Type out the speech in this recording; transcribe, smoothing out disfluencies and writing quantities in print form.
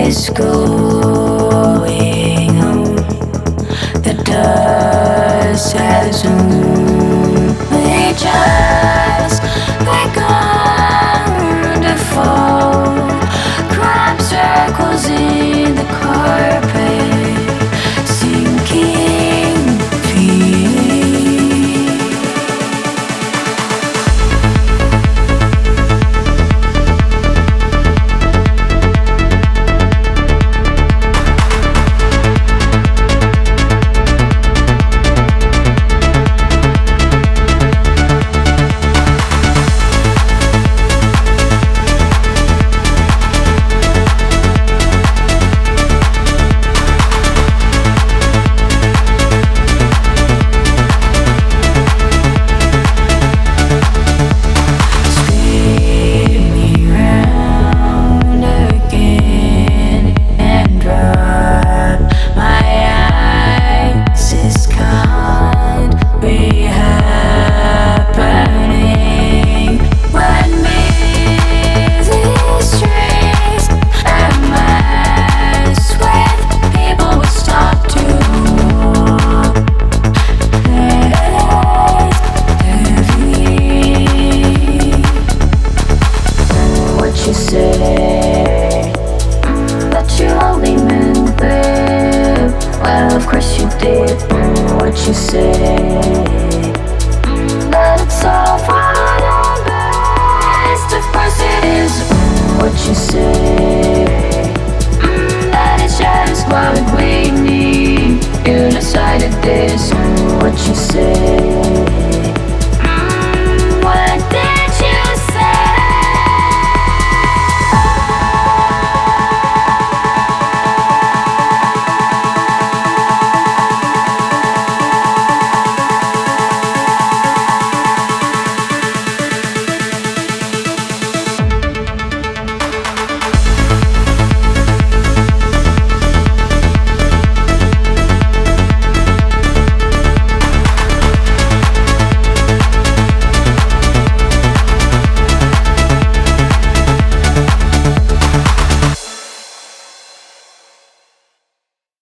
is going on. The dust has only just begun to fall. Crime circles in the carpet, sinking feet. You say that you only meant that. Well, of course you did. What you say